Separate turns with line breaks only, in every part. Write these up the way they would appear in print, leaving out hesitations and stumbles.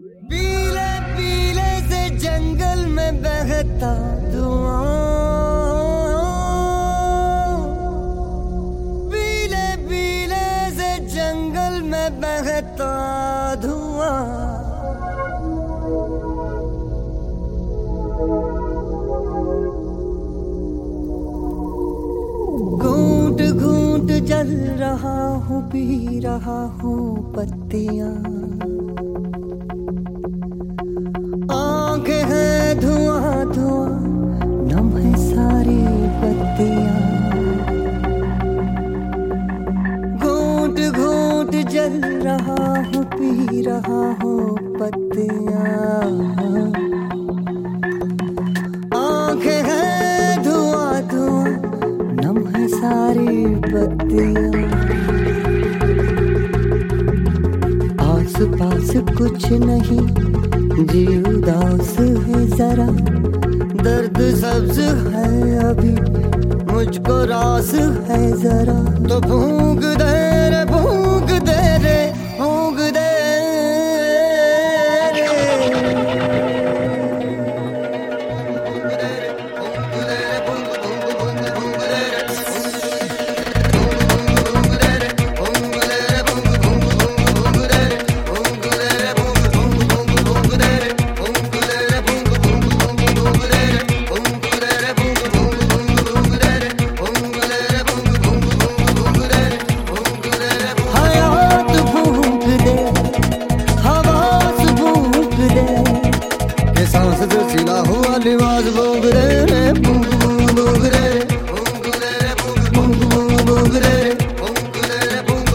पीले पीले से जंगल में बहता धुआं, पीले पीले से जंगल में बहता धुआं, घूंट घूंट जल रहा हूँ, पी रहा हूँ पत्तियां, आंखें हैं धुआं धुआं, नम है सारी पत्तियां, घूंट घूंट जल रहा हूँ, पी रहा हूँ पत्तियां, आंखें हैं धुआं धुआं, नम है सारी पत्तियां, आस पास कुछ नहीं, जी उदास है जरा, दर्द सब्ज है अभी, मुझको रास है जरा, तो फूंक दे रे फूंक दे रे फूंक दे लिबास भोग रे रे भूग भूग रे भूग रे भूग भूग रे भूग रे भूग,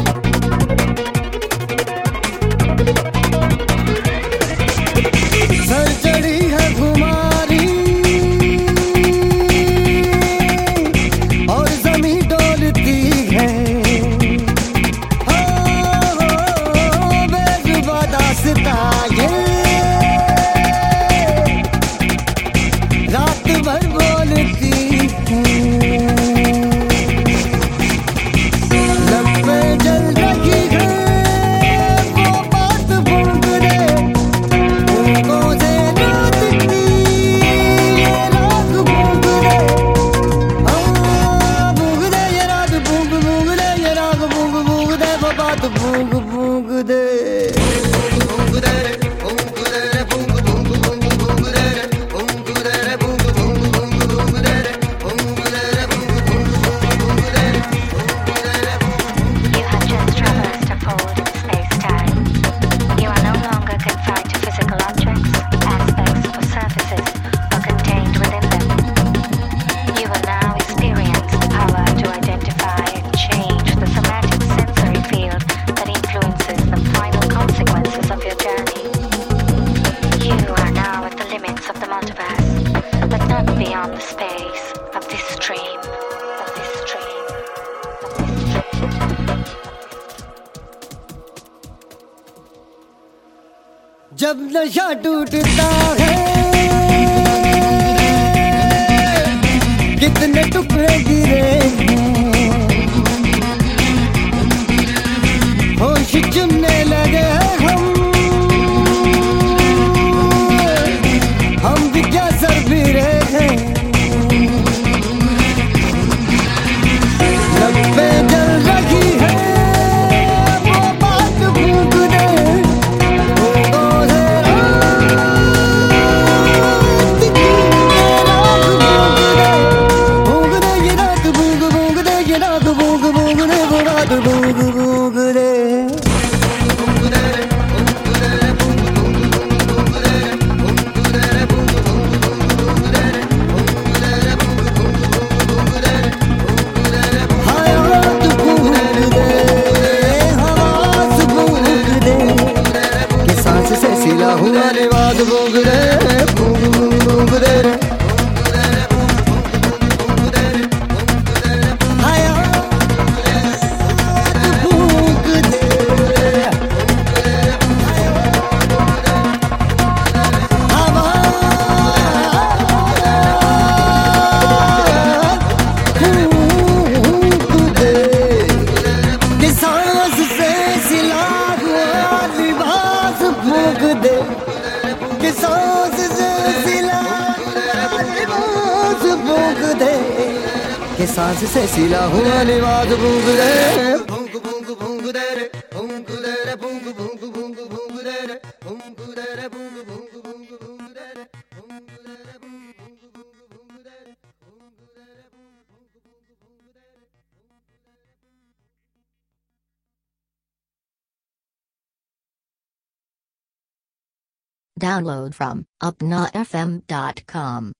सर चढ़ी है खुमारी और ज़मीं डोलती है, बेजुबां दास्तां ये रात भर बोलती है, लब पे जल रही है वो बात भूल दे, उनको से रात की ये रात भूल दे, भूल दे ये रात भूल दे ये रात भूल दे वो बात भूल दे
beyond the space of this dream, of this dream, of this dream.
जब नशा टूटता है कितने टुकड़े गिरे हैं, होश चुनने लगे हम भी क्या सर फिरे हैं, लब पे जल रही है वो बात भूख दे, भूखों से रात की भूख दे ये रात भूख दे ये रात भूख दे वो रात भूख दे। हुआ रिवाज भोग रे भूग दे रे भूग दे हवा भूग दे कि सांस से सिला हुआ लिबास फूंक दे कि सांस से सिला, लिबास फूंक दे कि सांस से सिला हुआ लिबास फूंक दे। फूंक फूंक फूंक दे रे, फूंक दे रे, फूंक फूंक फूंक फूंक दे रे, फूंक दे रे, फूंक फूंक फूंक फूंक दे रे, फूंक दे रे, फूंक फूंक फूंक फूंक दे रे, फूंक दे रे, फूंक फूंक फूंक फूंक दे रे।
Download from upnafm.com.